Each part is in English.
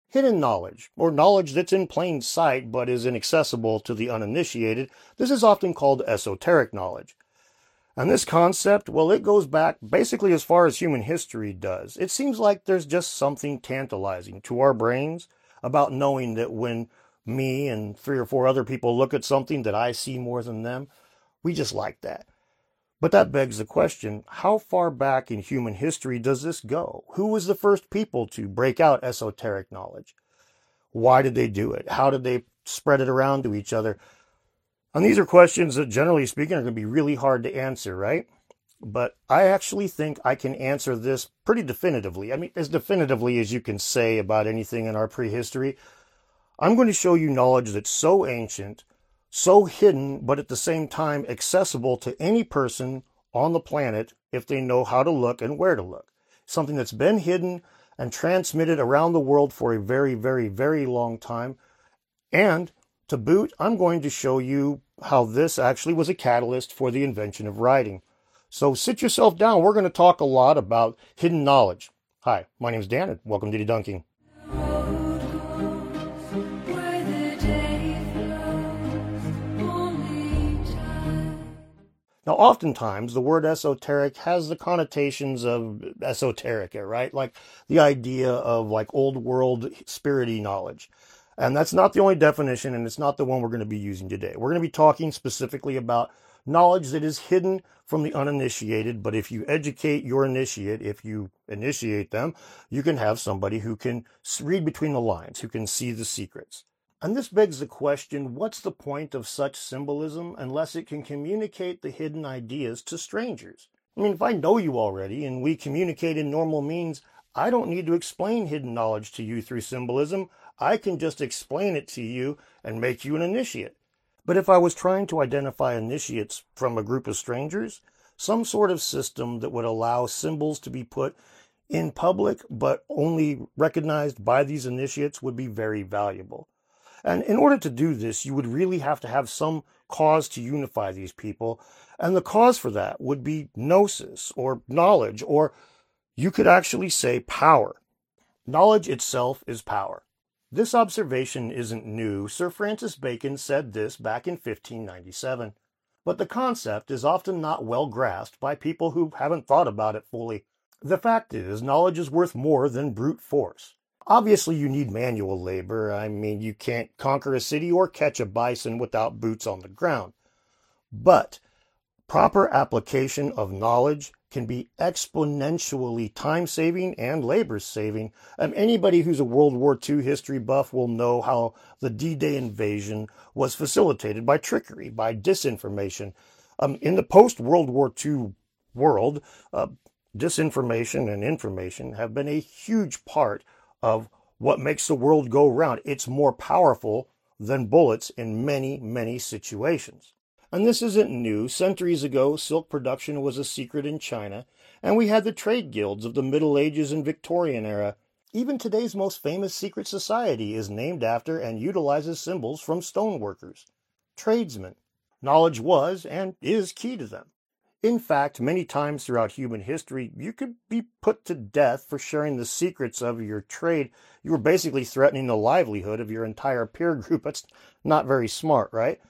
Hidden knowledge, or knowledge that's in plain sight but is inaccessible to the uninitiated, this is often called esoteric knowledge. And this concept, well, it goes back basically as far as human history does. It seems like there's just something tantalizing to our brains about knowing that when me and 3 or 4 other people look at something that I see more than them, we just like that. But that begs the question, how far back in human history does this go? Who was the first people to break out esoteric knowledge? Why did they do it? How did they spread it around to each other? And these are questions that, generally speaking, are going to be really hard to answer, right? But I actually think I can answer this pretty definitively. I mean, as definitively as you can say about anything in our prehistory. I'm going to show you knowledge that's so ancient, so hidden, but at the same time accessible to any person on the planet if they know how to look and where to look. Something that's been hidden and transmitted around the world for a very, very, very long time. And to boot, I'm going to show you how this actually was a catalyst for the invention of writing. So sit yourself down. We're going to talk a lot about hidden knowledge. Hi, my name is Dan, and welcome to Debunking. Now, oftentimes, the word esoteric has the connotations of esoterica, right? Like the idea of like old world spirity knowledge. And that's not the only definition, and it's not the one we're going to be using today. We're going to be talking specifically about knowledge that is hidden from the uninitiated, but if you educate your initiate, if you initiate them, you can have somebody who can read between the lines, who can see the secrets. And this begs the question, what's the point of such symbolism unless it can communicate the hidden ideas to strangers? I mean, if I know you already and we communicate in normal means, I don't need to explain hidden knowledge to you through symbolism. I can just explain it to you and make you an initiate. But if I was trying to identify initiates from a group of strangers, some sort of system that would allow symbols to be put in public but only recognized by these initiates would be very valuable. And in order to do this, you would really have to have some cause to unify these people. And the cause for that would be gnosis, or knowledge, or you could actually say power. Knowledge itself is power. This observation isn't new. Sir Francis Bacon said this back in 1597. But the concept is often not well grasped by people who haven't thought about it fully. The fact is, knowledge is worth more than brute force. Obviously, you need manual labor. I mean, you can't conquer a city or catch a bison without boots on the ground. But proper application of knowledge can be exponentially time-saving and labor-saving. Anybody who's a World War II history buff will know how the D-Day invasion was facilitated by trickery, by disinformation. In the post-World War II world, disinformation and information have been a huge part of what makes the world go round. It's more powerful than bullets in many, many situations. And this isn't new. Centuries ago, silk production was a secret in China, and we had the trade guilds of the Middle Ages and Victorian era. Even today's most famous secret society is named after and utilizes symbols from stoneworkers, tradesmen. Knowledge was and is key to them. In fact, many times throughout human history, you could be put to death for sharing the secrets of your trade. You were basically threatening the livelihood of your entire peer group. That's not very smart, right?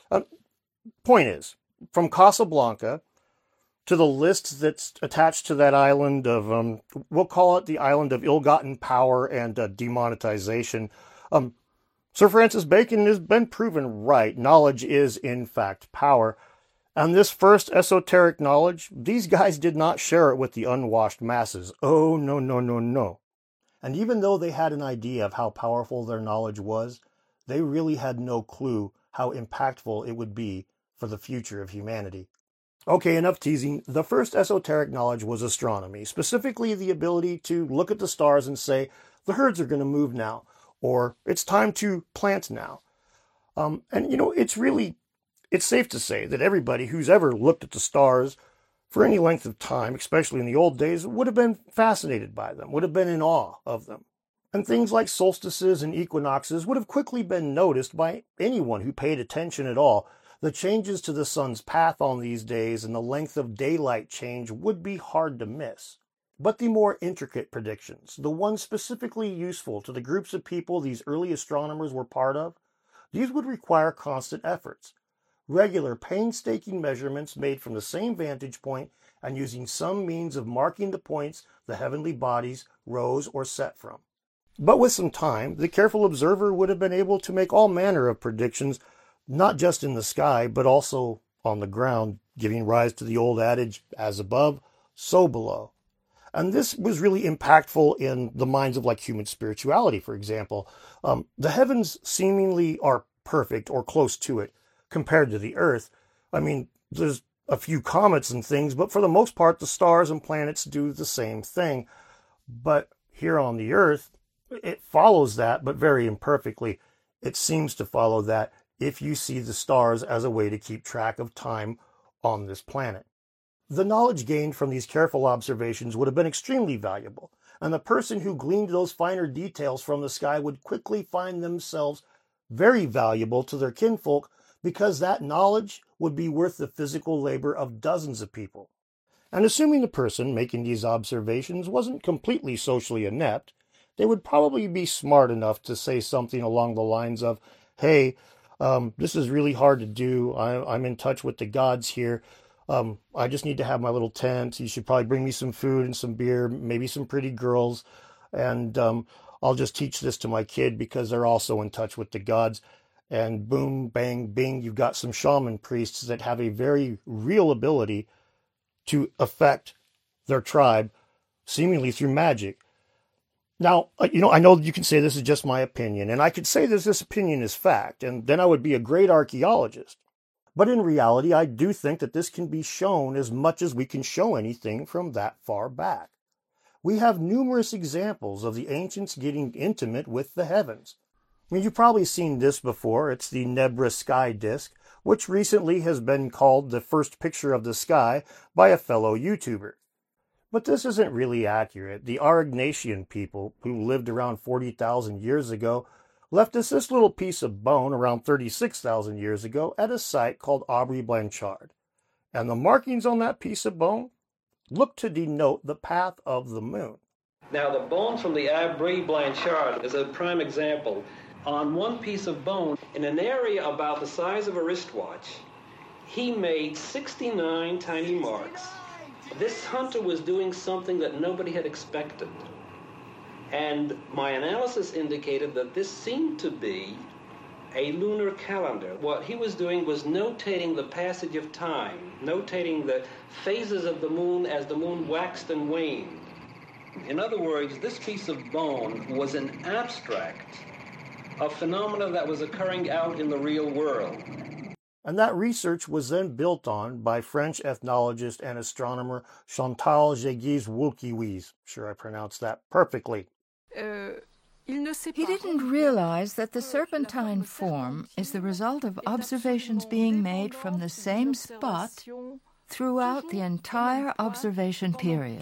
Point is, from Casablanca to the list that's attached to that island of, we'll call it the island of ill-gotten power and demonetization, Sir Francis Bacon has been proven right. Knowledge is, in fact, power. And this first esoteric knowledge, these guys did not share it with the unwashed masses. Oh, no, no, no, no. And even though they had an idea of how powerful their knowledge was, they really had no clue how impactful it would be for the future of humanity. Okay, enough teasing. The first esoteric knowledge was astronomy, specifically the ability to look at the stars and say, the herds are going to move now, or it's time to plant now. And, you know, it's safe to say that everybody who's ever looked at the stars for any length of time, especially in the old days, would have been fascinated by them, would have been in awe of them. And things like solstices and equinoxes would have quickly been noticed by anyone who paid attention at all. The changes to the sun's path on these days and the length of daylight change would be hard to miss. But the more intricate predictions, the ones specifically useful to the groups of people these early astronomers were part of, these would require constant efforts, regular painstaking measurements made from the same vantage point and using some means of marking the points the heavenly bodies rose or set from. But with some time, the careful observer would have been able to make all manner of predictions, not just in the sky, but also on the ground, giving rise to the old adage, as above, so below. And this was really impactful in the minds of like human spirituality, for example. The heavens seemingly are perfect or close to it compared to the earth. I mean, there's a few comets and things, but for the most part, the stars and planets do the same thing. But here on the earth, it follows that, but very imperfectly. It seems to follow that if you see the stars as a way to keep track of time on this planet. The knowledge gained from these careful observations would have been extremely valuable, and the person who gleaned those finer details from the sky would quickly find themselves very valuable to their kinfolk, because that knowledge would be worth the physical labor of dozens of people. And assuming the person making these observations wasn't completely socially inept, they would probably be smart enough to say something along the lines of, hey, this is really hard to do. I'm in touch with the gods here. I just need to have my little tent. You should probably bring me some food and some beer, maybe some pretty girls. And I'll just teach this to my kid because they're also in touch with the gods. And boom, bang, bing, you've got some shaman priests that have a very real ability to affect their tribe, seemingly through magic. Now, I know you can say this is just my opinion, and I could say this opinion is fact, and then I would be a great archaeologist. But in reality, I do think that this can be shown as much as we can show anything from that far back. We have numerous examples of the ancients getting intimate with the heavens. I mean, you've probably seen this before. It's the Nebra sky disk, which recently has been called the first picture of the sky by a fellow YouTuber. But this isn't really accurate. The Aurignacian people, who lived around 40,000 years ago, left us this little piece of bone around 36,000 years ago at a site called Aubry Blanchard. And the markings on that piece of bone look to denote the path of the moon. Now, the bone from the Aubry Blanchard is a prime example. On one piece of bone, in an area about the size of a wristwatch, he made 69 tiny marks. This hunter was doing something that nobody had expected. And my analysis indicated that this seemed to be a lunar calendar. What he was doing was notating the passage of time, notating the phases of the moon as the moon waxed and waned. In other words, this piece of bone was an abstract of phenomena that was occurring out in the real world. And that research was then built on by French ethnologist and astronomer Chantal Jaegis-Woolkiewicz. Sure, I pronounced that perfectly. He didn't realize that the serpentine form is the result of observations being made from the same spot throughout the entire observation period.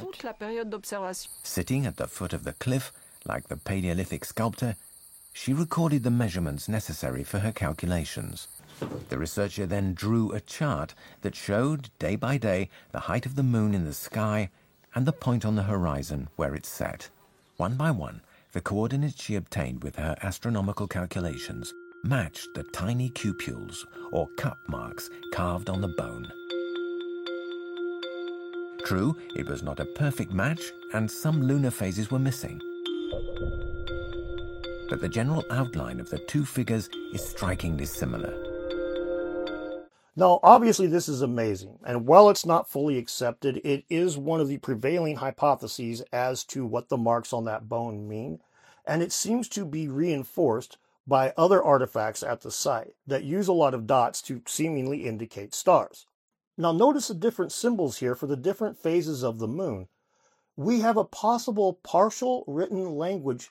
Sitting at the foot of the cliff, like the Paleolithic sculptor, she recorded the measurements necessary for her calculations. The researcher then drew a chart that showed, day by day, the height of the moon in the sky and the point on the horizon where it set. One by one, the coordinates she obtained with her astronomical calculations matched the tiny cupules, or cup marks, carved on the bone. True, it was not a perfect match, and some lunar phases were missing. But the general outline of the two figures is strikingly similar. Now, obviously this is amazing, and while it's not fully accepted, it is one of the prevailing hypotheses as to what the marks on that bone mean, and it seems to be reinforced by other artifacts at the site that use a lot of dots to seemingly indicate stars. Now notice the different symbols here for the different phases of the moon. We have a possible partial written language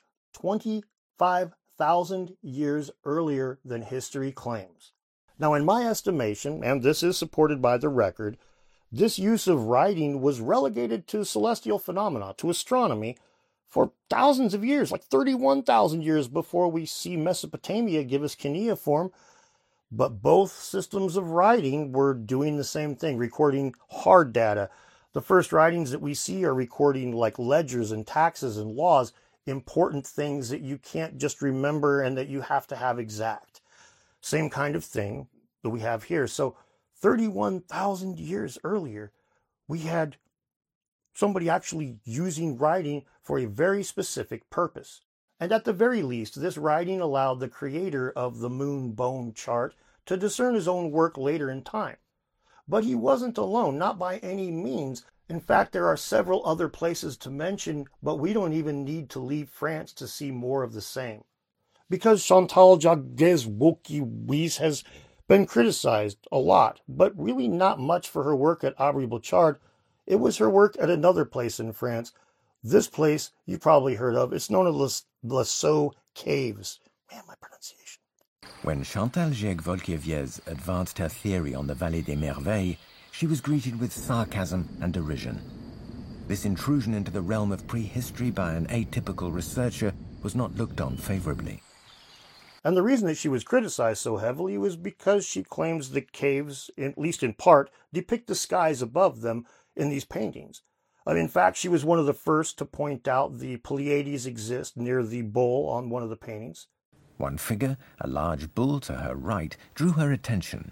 25,000 years earlier than history claims. Now, in my estimation, and this is supported by the record, this use of writing was relegated to celestial phenomena, to astronomy, for thousands of years, like 31,000 years before we see Mesopotamia give us cuneiform. But both systems of writing were doing the same thing, recording hard data. The first writings that we see are recording like ledgers and taxes and laws, important things that you can't just remember and that you have to have exact. Same kind of thing that we have here. So 31,000 years earlier, we had somebody actually using writing for a very specific purpose. And at the very least, this writing allowed the creator of the moon bone chart to discern his own work later in time. But he wasn't alone, not by any means. In fact, there are several other places to mention, but we don't even need to leave France to see more of the same. Because Chantal Jacques-Wauquiez has been criticized a lot, but really not much for her work at Aubry-Bouchard. It was her work at another place in France. This place you've probably heard of. It's known as Les Sceaux Caves. Man, my pronunciation. When Chantal Jacques-Wauquiez advanced her theory on the Vallée des Merveilles, she was greeted with sarcasm and derision. This intrusion into the realm of prehistory by an atypical researcher was not looked on favorably. And the reason that she was criticized so heavily was because she claims the caves, at least in part, depict the skies above them in these paintings. In fact, she was one of the first to point out the Pleiades exist near the bull on one of the paintings. One figure, a large bull to her right, drew her attention.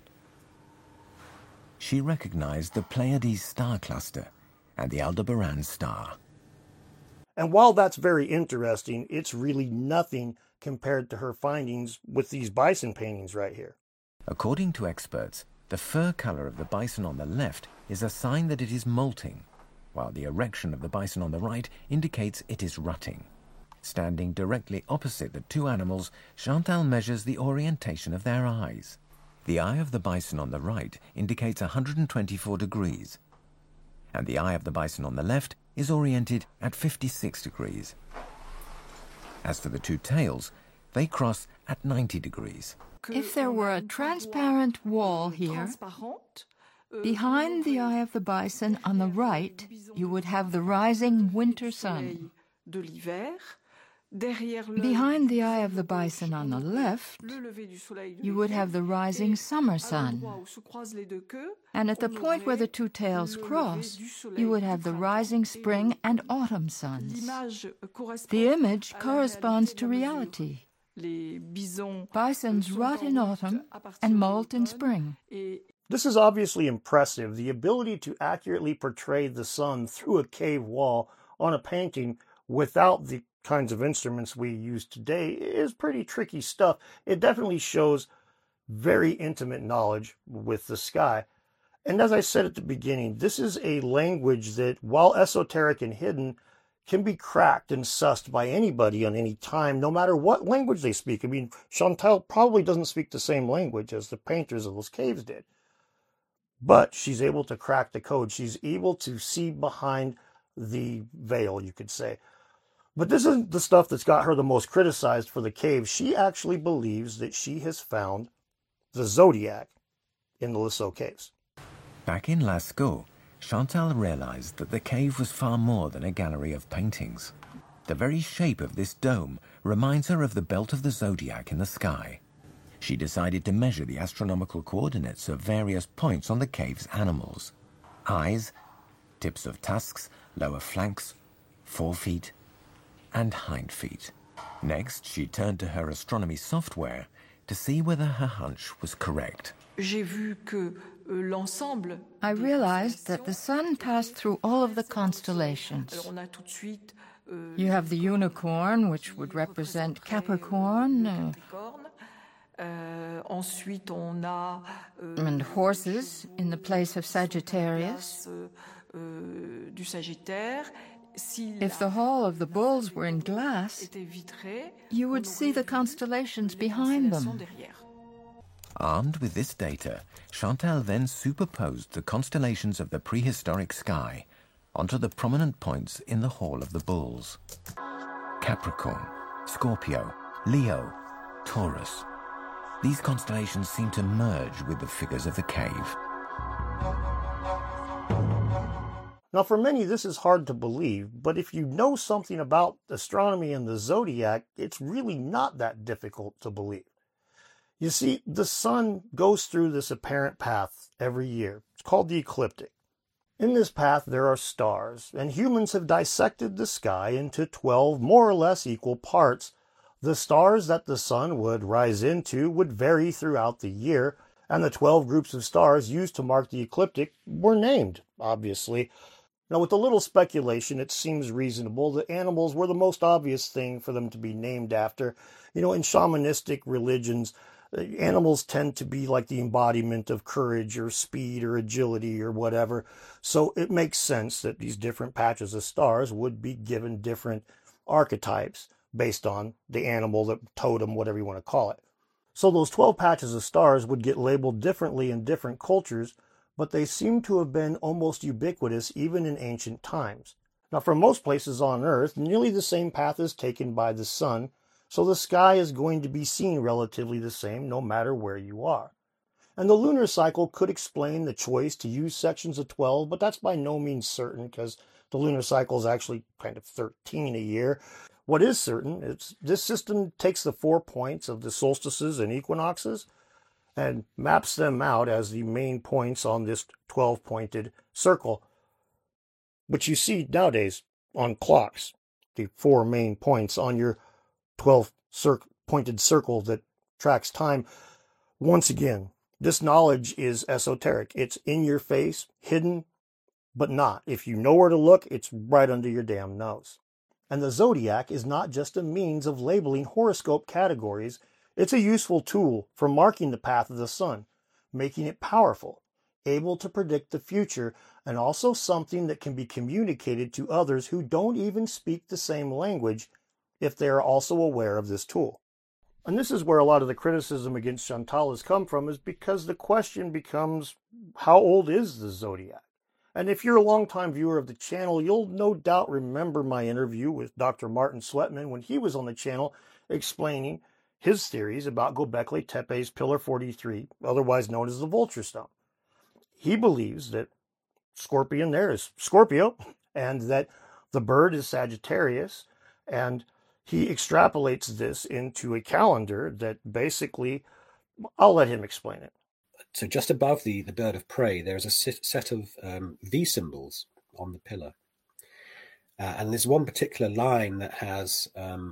She recognized the Pleiades star cluster and the Aldebaran star. And while that's very interesting, it's really nothing compared to her findings with these bison paintings right here. According to experts, the fur color of the bison on the left is a sign that it is molting, while the erection of the bison on the right indicates it is rutting. Standing directly opposite the two animals, Chantal measures the orientation of their eyes. The eye of the bison on the right indicates 124 degrees, and the eye of the bison on the left is oriented at 56 degrees. As for the two tails, they cross at 90 degrees. If there were a transparent wall here, behind the eye of the bison on the right, you would have the rising winter sun. Behind the eye of the bison on the left, you would have the rising summer sun. And at the point where the two tails cross, you would have the rising spring and autumn suns. The image corresponds to reality. Bisons rot in autumn and molt in spring. This is obviously impressive. The ability to accurately portray the sun through a cave wall on a painting without the kinds of instruments we use today is pretty tricky stuff. It definitely shows very intimate knowledge with the sky. And as I said at the beginning, this is a language that, while esoteric and hidden, can be cracked and sussed by anybody on any time, no matter what language they speak. I mean, Chantal probably doesn't speak the same language as the painters of those caves did. But she's able to crack the code. She's able to see behind the veil, you could say. But this isn't the stuff that's got her the most criticized for the cave. She actually believes that she has found the zodiac in the Les Sceaux Caves. Back in Lascaux, Chantal realized that the cave was far more than a gallery of paintings. The very shape of this dome reminds her of the belt of the zodiac in the sky. She decided to measure the astronomical coordinates of various points on the cave's animals: eyes, tips of tusks, lower flanks, forefeet, and hind feet. Next, she turned to her astronomy software to see whether her hunch was correct. I realized that the sun passed through all of the constellations. You have the unicorn, which would represent Capricorn, and horses in the place of Sagittarius. If the hall of the bulls were in glass, you would see the constellations behind them. Armed with this data, Chantal then superposed the constellations of the prehistoric sky onto the prominent points in the Hall of the Bulls. Capricorn, Scorpio, Leo, Taurus. These constellations seem to merge with the figures of the cave. Now, for many, this is hard to believe, but if you know something about astronomy and the zodiac, it's really not that difficult to believe. You see, the sun goes through this apparent path every year. It's called the ecliptic. In this path there are stars, and humans have dissected the sky into 12 more or less equal parts. The stars that the sun would rise into would vary throughout the year, and the 12 groups of stars used to mark the ecliptic were named, obviously. Now, with a little speculation, it seems reasonable that animals were the most obvious thing for them to be named after. In shamanistic religions, animals tend to be like the embodiment of courage or speed or agility or whatever. So it makes sense that these different patches of stars would be given different archetypes based on the animal, the totem, whatever you want to call it. So those 12 patches of stars would get labeled differently in different cultures, but they seem to have been almost ubiquitous even in ancient times. Now, for most places on Earth, nearly the same path is taken by the sun, so the sky is going to be seen relatively the same no matter where you are. And the lunar cycle could explain the choice to use sections of 12, but that's by no means certain because the lunar cycle is actually kind of 13 a year. What is certain is this system takes the 4 points of the solstices and equinoxes and maps them out as the main points on this 12-pointed circle, which you see nowadays on clocks, the 4 main points on your 12-pointed circle that tracks time. Once again, this knowledge is esoteric. It's in your face, hidden, but not. If you know where to look, it's right under your damn nose. And the zodiac is not just a means of labeling horoscope categories. It's a useful tool for marking the path of the sun, making it powerful, able to predict the future, and also something that can be communicated to others who don't even speak the same language if they are also aware of this tool. And this is where a lot of the criticism against Chantal has come from, is because the question becomes, how old is the zodiac? And if you're a longtime viewer of the channel, you'll no doubt remember my interview with Dr. Martin Sweatman when he was on the channel explaining his theories about Göbekli Tepe's Pillar 43, otherwise known as the Vulture Stone. He believes that Scorpion there is Scorpio, and that the bird is Sagittarius, and he extrapolates this into a calendar that basically, I'll let him explain it. So just above the bird of prey, there's a set of V symbols on the pillar. And there's one particular line that has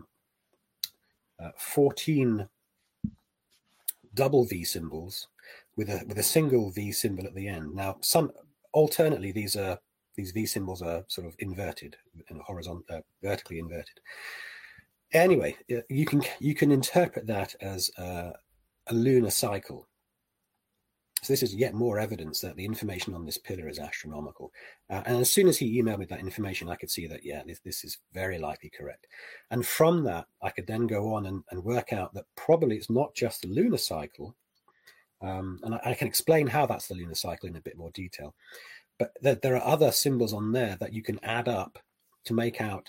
14 double V symbols with a single V symbol at the end. Now, alternately, these V symbols are sort of inverted and vertically inverted. Anyway, you can interpret that as a lunar cycle. So this is yet more evidence that the information on this pillar is astronomical. And as soon as he emailed me that information, I could see that, yeah, this is very likely correct. And from that, I could then go on and work out that probably it's not just the lunar cycle. And I can explain how that's the lunar cycle in a bit more detail. But there are other symbols on there that you can add up to make out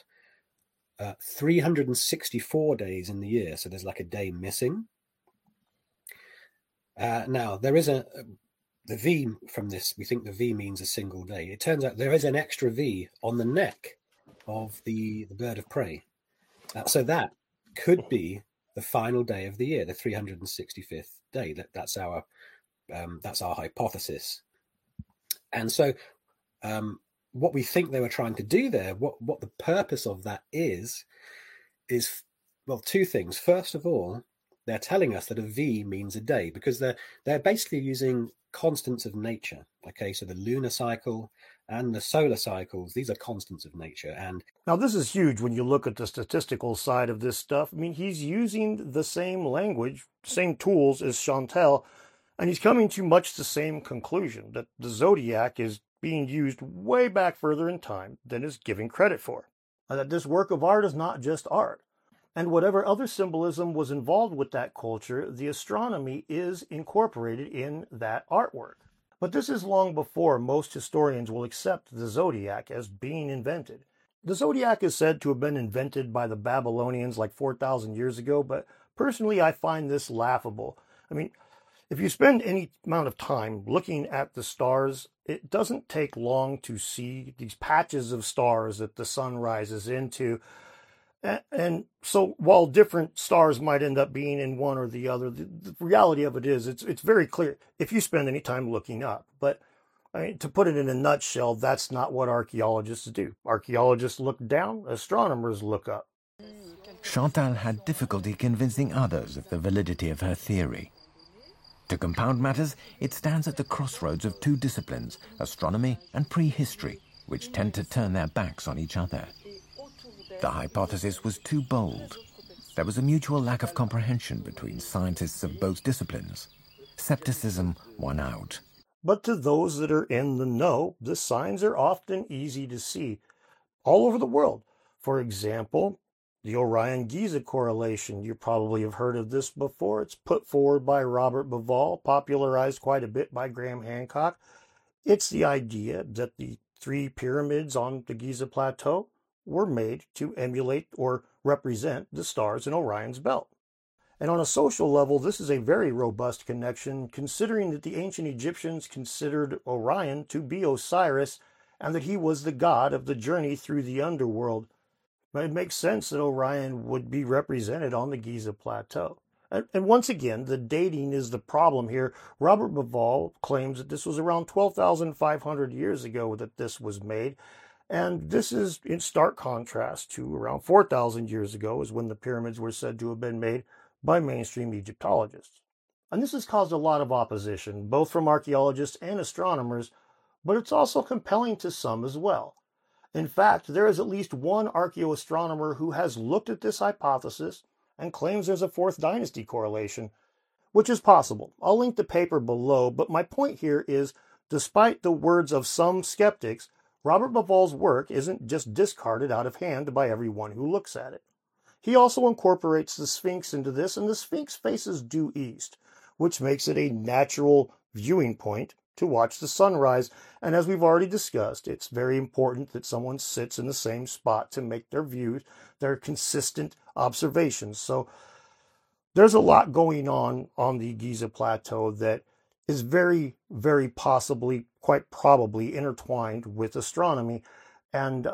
364 days in the year. So there's like a day missing. Now, there is the V from this. We think the V means a single day. It turns out there is an extra V on the neck of the bird of prey. So that could be the final day of the year, the 365th day. That's our hypothesis. And so what we think they were trying to do there, what the purpose of that is, well, two things. First of all, they're telling us that a V means a day because they're basically using constants of nature. Okay, so the lunar cycle and the solar cycles, these are constants of nature. And now this is huge when you look at the statistical side of this stuff. I mean, he's using the same language, same tools as Chantal, and he's coming to much the same conclusion, that the zodiac is being used way back further in time than is given credit for. And that this work of art is not just art. And whatever other symbolism was involved with that culture, the astronomy is incorporated in that artwork. But this is long before most historians will accept the zodiac as being invented. The zodiac is said to have been invented by the Babylonians like 4,000 years ago, but personally I find this laughable. I mean, if you spend any amount of time looking at the stars, it doesn't take long to see these patches of stars that the sun rises into. And so while different stars might end up being in one or the other, the reality of it is it's very clear if you spend any time looking up. But I mean, to put it in a nutshell, that's not what archaeologists do. Archaeologists look down, astronomers look up. Chantal had difficulty convincing others of the validity of her theory. To compound matters, it stands at the crossroads of two disciplines, astronomy and prehistory, which tend to turn their backs on each other. The hypothesis was too bold. There was a mutual lack of comprehension between scientists of both disciplines. Skepticism won out. But to those that are in the know, the signs are often easy to see all over the world. For example, the Orion-Giza correlation. You probably have heard of this before. It's put forward by Robert Bauval, popularized quite a bit by Graham Hancock. It's the idea that the 3 pyramids on the Giza Plateau were made to emulate or represent the stars in Orion's belt. And on a social level, this is a very robust connection, considering that the ancient Egyptians considered Orion to be Osiris and that he was the god of the journey through the underworld. It makes sense that Orion would be represented on the Giza Plateau. And once again, the dating is the problem here. Robert Bauval claims that this was around 12,500 years ago that this was made. And this is in stark contrast to around 4,000 years ago is when the pyramids were said to have been made by mainstream Egyptologists. And this has caused a lot of opposition, both from archaeologists and astronomers, but it's also compelling to some as well. In fact, there is at least one archaeoastronomer who has looked at this hypothesis and claims there's a 4th dynasty correlation, which is possible. I'll link the paper below, but my point here is, despite the words of some skeptics, Robert Bauval's work isn't just discarded out of hand by everyone who looks at it. He also incorporates the Sphinx into this, and the Sphinx faces due east, which makes it a natural viewing point to watch the sunrise. And as we've already discussed, it's very important that someone sits in the same spot to make their views, their consistent observations. So there's a lot going on the Giza Plateau that is very, very possibly, quite probably intertwined with astronomy. And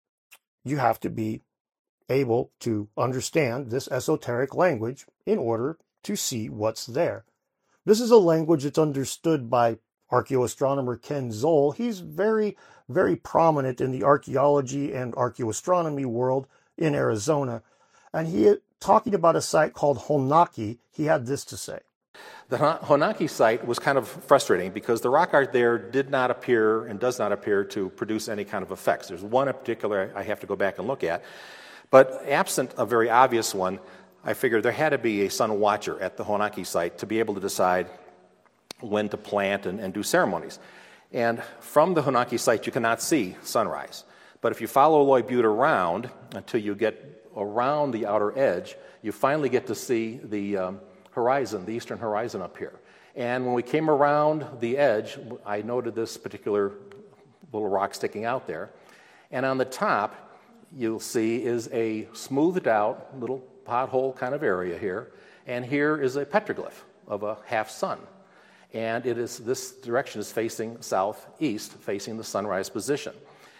you have to be able to understand this esoteric language in order to see what's there. This is a language that's understood by archaeoastronomer Ken Zoll. He's very, very prominent in the archaeology and archaeoastronomy world in Arizona. And he, talking about a site called Honaki, he had this to say. The Honaki site was kind of frustrating because the rock art there did not appear and does not appear to produce any kind of effects. There's one in particular I have to go back and look at. But absent a very obvious one, I figured there had to be a sun watcher at the Honaki site to be able to decide when to plant and do ceremonies. And from the Honaki site, you cannot see sunrise. But if you follow Loy Butte around until you get around the outer edge, you finally get to see the horizon, the eastern horizon up here. And when we came around the edge, I noted this particular little rock sticking out there. And on the top, you'll see is a smoothed out little pothole kind of area here. And here is a petroglyph of a half sun. And it is, this direction is facing southeast, facing the sunrise position.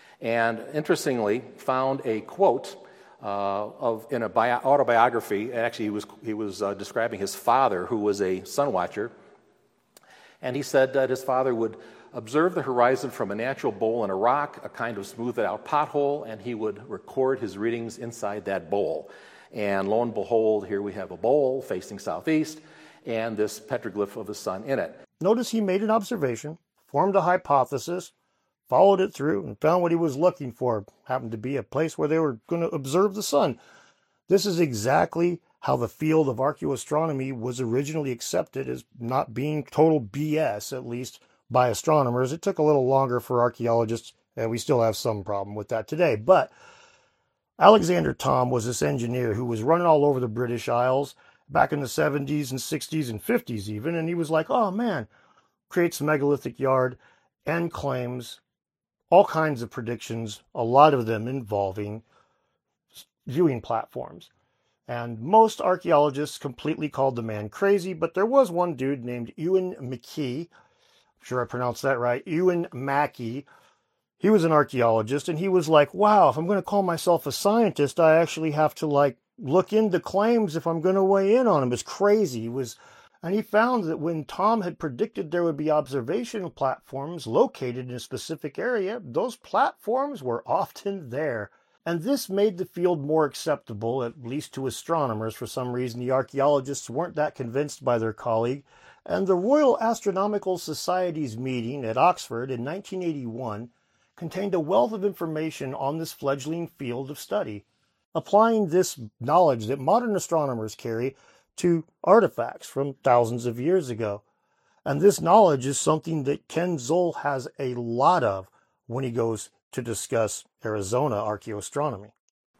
And interestingly, found a quote in an autobiography. Actually, he was describing his father, who was a sun watcher. And he said that his father would observe the horizon from a natural bowl in a rock, a kind of smoothed out pothole, and he would record his readings inside that bowl. And lo and behold, here we have a bowl facing southeast and this petroglyph of the sun in it. Notice he made an observation, formed a hypothesis, followed it through, and found what he was looking for. Happened to be a place where they were going to observe the sun. This is exactly how the field of archaeoastronomy was originally accepted as not being total BS, at least by astronomers. It took a little longer for archaeologists, and we still have some problem with that today. But Alexander Thom was this engineer who was running all over the British Isles back in the 70s and 60s and 50s even, and he was like, oh man, creates a megalithic yard and claims all kinds of predictions, a lot of them involving viewing platforms. And most archaeologists completely called the man crazy, but there was one dude named Ewan McKee, I'm sure I pronounced that right, Ewan Mackey. He was an archaeologist, and he was like, wow, if I'm going to call myself a scientist, I actually have to look into claims if I'm going to weigh in on them. It's crazy. He was And he found that when Tom had predicted there would be observation platforms located in a specific area, those platforms were often there. And this made the field more acceptable, at least to astronomers. For some reason, the archaeologists weren't that convinced by their colleague, and the Royal Astronomical Society's meeting at Oxford in 1981 contained a wealth of information on this fledgling field of study, applying this knowledge that modern astronomers carry to artifacts from thousands of years ago. And this knowledge is something that Ken Zoll has a lot of when he goes to discuss Arizona archaeoastronomy.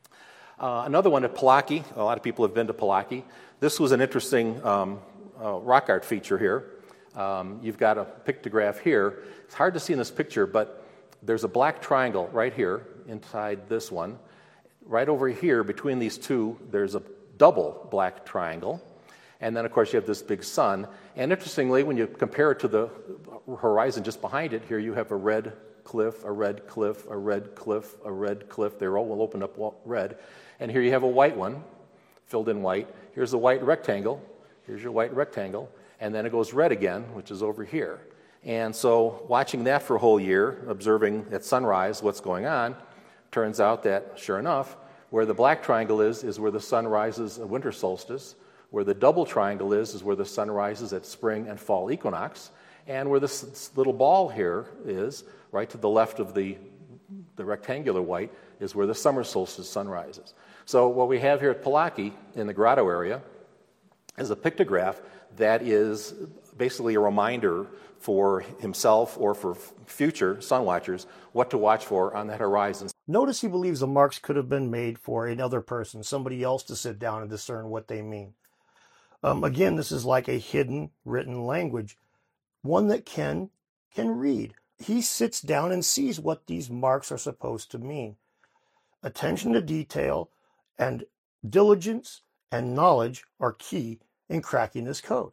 Another one at Palaki. A lot of people have been to Palaki. This was an interesting rock art feature here. You've got a pictograph here. It's hard to see in this picture, but there's a black triangle right here inside this one. Right over here, between these two, there's a double black triangle. And then, of course, you have this big sun. And interestingly, when you compare it to the horizon just behind it, here you have a red cliff, a red cliff, a red cliff, a red cliff. They're all will open up red. And here you have a white one, filled in white. Here's a white rectangle. Here's your white rectangle. And then it goes red again, which is over here. And so watching that for a whole year, observing at sunrise what's going on, turns out that, sure enough, where the black triangle is where the sun rises at winter solstice. Where the double triangle is where the sun rises at spring and fall equinox. And where this little ball here is, right to the left of the rectangular white, is where the summer solstice sun rises. So what we have here at Palaki in the grotto area is a pictograph that is basically a reminder for himself or for future sun watchers what to watch for on that horizon. Notice he believes the marks could have been made for another person, somebody else to sit down and discern what they mean. Again, this is like a hidden written language, one that Ken can read. He sits down and sees what these marks are supposed to mean. Attention to detail and diligence and knowledge are key in cracking this code.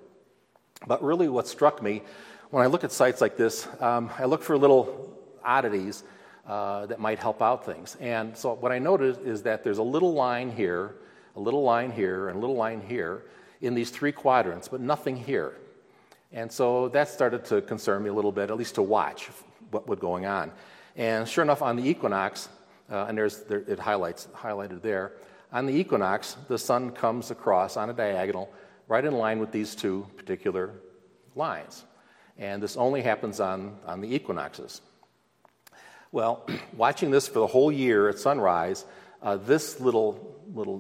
But really what struck me, when I look at sites like this, I look for little oddities that might help out things. And so what I noticed is that there's a little line here, a little line here, and a little line here in these three quadrants, but nothing here. And so that started to concern me a little bit, at least to watch what was going on. And sure enough, on the equinox, and it highlighted there, on the equinox, the sun comes across on a diagonal right in line with these two particular lines. And this only happens on the equinoxes. Well, watching this for the whole year at sunrise, this little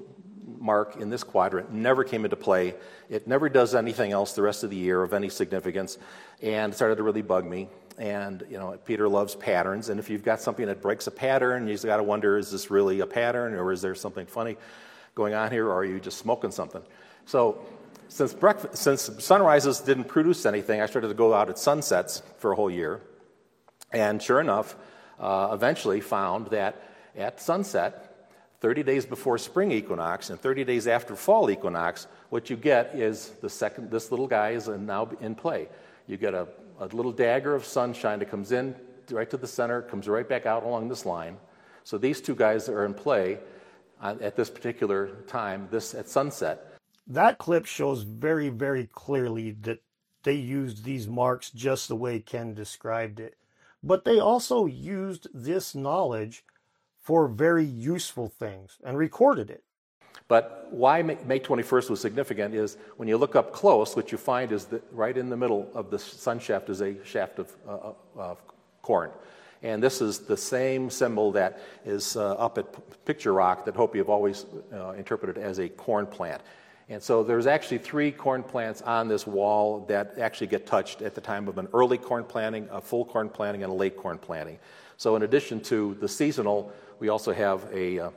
mark in this quadrant never came into play. It never does anything else the rest of the year of any significance, and it started to really bug me. And, Peter loves patterns, and if you've got something that breaks a pattern, you've got to wonder, is this really a pattern, or is there something funny going on here, or are you just smoking something? So since sunrises didn't produce anything, I started to go out at sunsets for a whole year, and sure enough, eventually found that at sunset, 30 days before spring equinox and 30 days after fall equinox, what you get is this little guy is now in play. You get a little dagger of sunshine that comes in right to the center, comes right back out along this line. So these two guys are in play at this particular time, at sunset. That clip shows very, very clearly that they used these marks just the way Ken described it. But they also used this knowledge for very useful things and recorded it. But why May 21st was significant is when you look up close, what you find is that right in the middle of the sun shaft is a shaft of corn. And this is the same symbol that is up at Picture Rock that Hopi have always interpreted as a corn plant. And so there's actually 3 corn plants on this wall that actually get touched at the time of an early corn planting, a full corn planting, and a late corn planting. So in addition to the seasonal, we also have a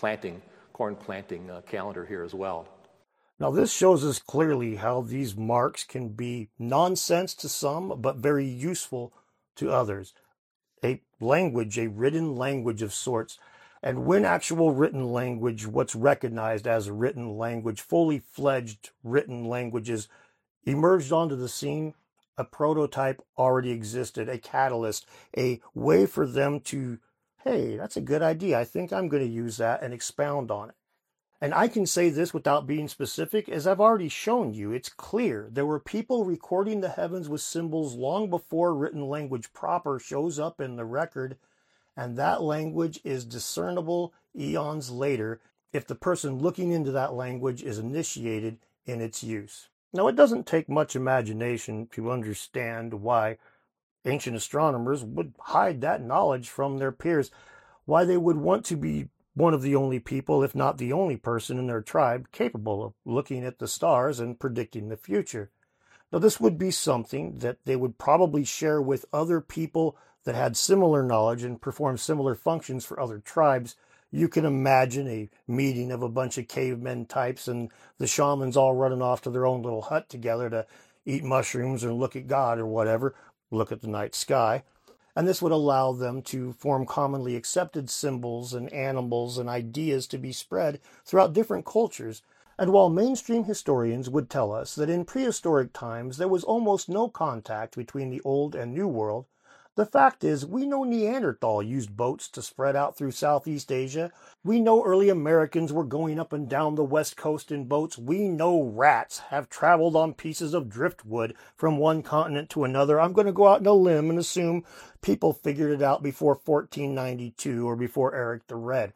corn planting calendar here as well. Now this shows us clearly how these marks can be nonsense to some, but very useful to others. A language, a written language of sorts. And when actual written language, what's recognized as a written language, fully fledged written languages emerged onto the scene, a prototype already existed, a catalyst, a way for them to, hey, that's a good idea. I think I'm going to use that and expound on it. And I can say this without being specific, as I've already shown you. It's clear there were people recording the heavens with symbols long before written language proper shows up in the record, and that language is discernible eons later if the person looking into that language is initiated in its use. Now, it doesn't take much imagination to understand why ancient astronomers would hide that knowledge from their peers, why they would want to be one of the only people, if not the only person in their tribe, capable of looking at the stars and predicting the future. Now, this would be something that they would probably share with other people that had similar knowledge and performed similar functions for other tribes. You can imagine a meeting of a bunch of cavemen types and the shamans all running off to their own little hut together to eat mushrooms or look at God or whatever, look at the night sky. And this would allow them to form commonly accepted symbols and animals and ideas to be spread throughout different cultures. And while mainstream historians would tell us that in prehistoric times there was almost no contact between the Old and New World, the fact is we know Neanderthal used boats to spread out through Southeast Asia. We know early Americans were going up and down the West Coast in boats. We know rats have traveled on pieces of driftwood from one continent to another. I'm going to go out on a limb and assume people figured it out before 1492 or before Eric the Red.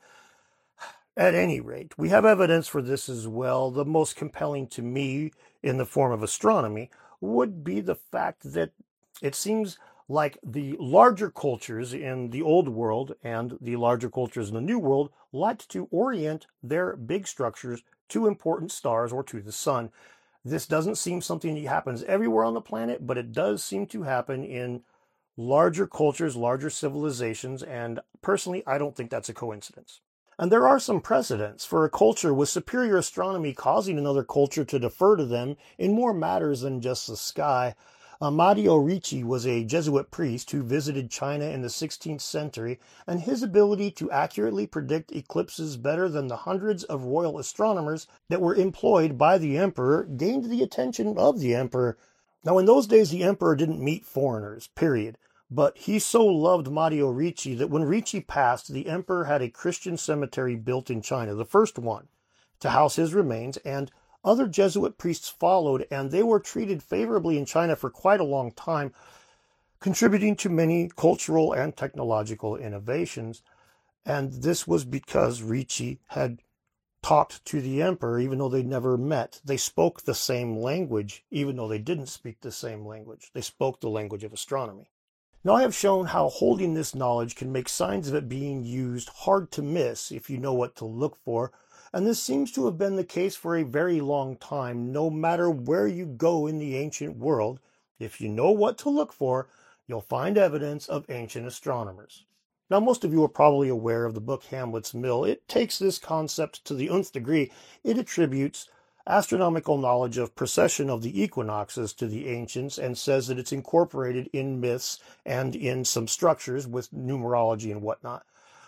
At any rate, we have evidence for this as well. The most compelling to me in the form of astronomy would be the fact that it seems like the larger cultures in the Old World and the larger cultures in the New World liked to orient their big structures to important stars or to the sun. This doesn't seem something that happens everywhere on the planet, but it does seem to happen in larger cultures, larger civilizations, and personally, I don't think that's a coincidence. And there are some precedents for a culture with superior astronomy causing another culture to defer to them in more matters than just the sky. Mario Ricci was a Jesuit priest who visited China in the 16th century, and his ability to accurately predict eclipses better than the hundreds of royal astronomers that were employed by the emperor gained the attention of the emperor. Now, in those days, the emperor didn't meet foreigners, period. But he so loved Mario Ricci that when Ricci passed, the emperor had a Christian cemetery built in China, the first one, to house his remains, and other Jesuit priests followed, and they were treated favorably in China for quite a long time, contributing to many cultural and technological innovations. And this was because Ricci had talked to the emperor, even though they never met. They spoke the same language, even though they didn't speak the same language. They spoke the language of astronomy. Now, I have shown how holding this knowledge can make signs of it being used hard to miss if you know what to look for. And this seems to have been the case for a very long time. No matter where you go in the ancient world, if you know what to look for, you'll find evidence of ancient astronomers. Now, most of you are probably aware of the book Hamlet's Mill. It takes this concept to the nth degree. It attributes astronomical knowledge of precession of the equinoxes to the ancients and says that it's incorporated in myths and in some structures with numerology and whatnot.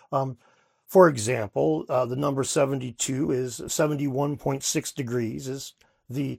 For example, the number 72 is 71.6 degrees, is the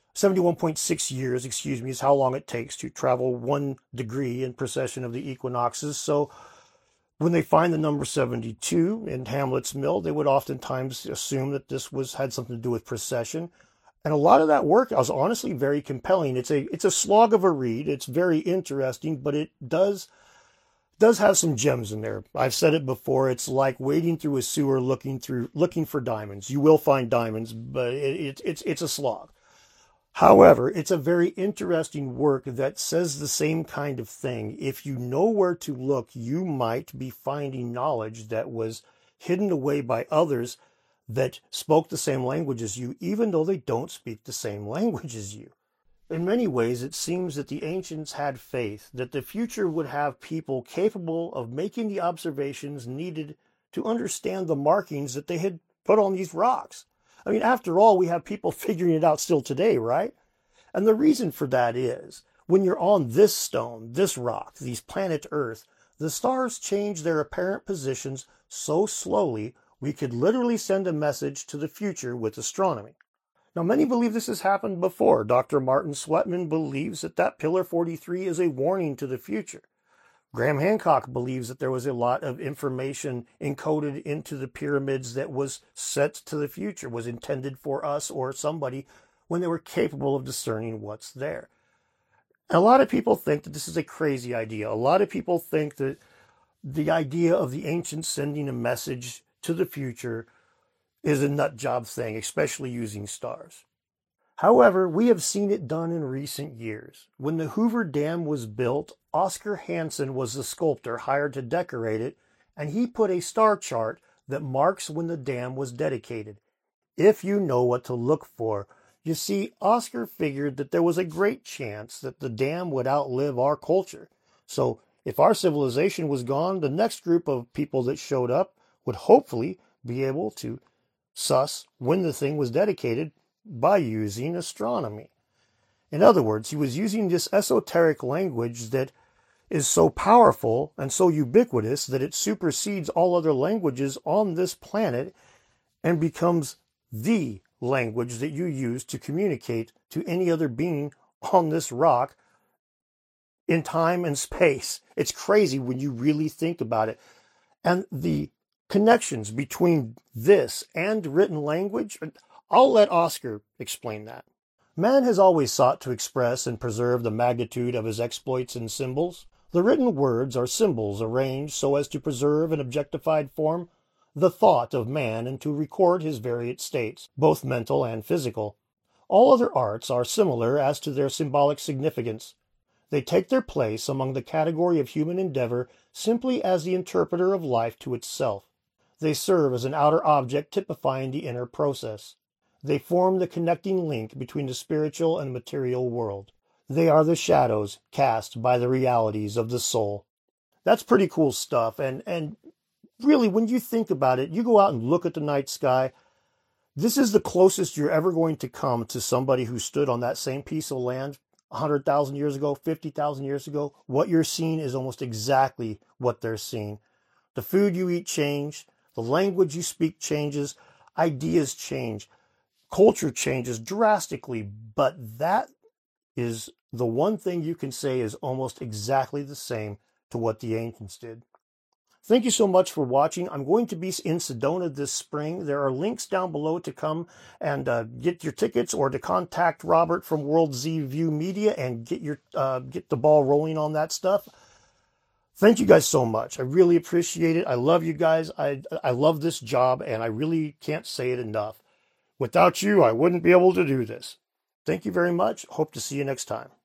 71.6 years, is how long it takes to travel 1 degree in precession of the equinoxes. So when they find the number 72 in Hamlet's Mill, they would oftentimes assume that this had something to do with precession. And a lot of that work was honestly very compelling. It's a slog of a read. It's very interesting, but it does have some gems in there. I've said it before. It's like wading through a sewer looking for diamonds. You will find diamonds, but it's a slog. However, it's a very interesting work that says the same kind of thing. If you know where to look, you might be finding knowledge that was hidden away by others that spoke the same language as you, even though they don't speak the same language as you. In many ways, it seems that the ancients had faith that the future would have people capable of making the observations needed to understand the markings that they had put on these rocks. I mean, after all, we have people figuring it out still today, right? And the reason for that is, when you're on this stone, this rock, these planet Earth, the stars change their apparent positions so slowly, we could literally send a message to the future with astronomy. Now, many believe this has happened before. Dr. Martin Sweatman believes that Pillar 43 is a warning to the future. Graham Hancock believes that there was a lot of information encoded into the pyramids that was set to the future, was intended for us or somebody when they were capable of discerning what's there. And a lot of people think that this is a crazy idea. A lot of people think that the idea of the ancients sending a message to the future is a nut job thing, especially using stars. However, we have seen it done in recent years. When the Hoover Dam was built, Oscar Hansen was the sculptor hired to decorate it, and he put a star chart that marks when the dam was dedicated. If you know what to look for, you see, Oscar figured that there was a great chance that the dam would outlive our culture. So if our civilization was gone, the next group of people that showed up would hopefully be able to suss when the thing was dedicated by using astronomy. In other words, he was using this esoteric language that is so powerful and so ubiquitous that it supersedes all other languages on this planet and becomes the language that you use to communicate to any other being on this rock in time and space. It's crazy when you really think about it. And the connections between this and written language, I'll let Oscar explain that. Man has always sought to express and preserve the magnitude of his exploits in symbols. The written words are symbols arranged so as to preserve in objectified form the thought of man and to record his varied states, both mental and physical. All other arts are similar as to their symbolic significance. They take their place among the category of human endeavor simply as the interpreter of life to itself. They serve as an outer object typifying the inner process. They form the connecting link between the spiritual and material world. They are the shadows cast by the realities of the soul. That's pretty cool stuff, and really, when you think about it, you go out and look at the night sky. This is the closest you're ever going to come to somebody who stood on that same piece of land 100,000 years ago, 50,000 years ago. What you're seeing is almost exactly what they're seeing. The food you eat changes, the language you speak changes, ideas change, culture changes drastically, but that is the one thing you can say is almost exactly the same to what the ancients did. Thank you so much for watching. I'm going to be in Sedona this spring. There are links down below to come and get your tickets or to contact Robert from World Z View Media and get the ball rolling on that stuff. Thank you guys so much. I really appreciate it. I love you guys. I love this job, and I really can't say it enough. Without you, I wouldn't be able to do this. Thank you very much. Hope to see you next time.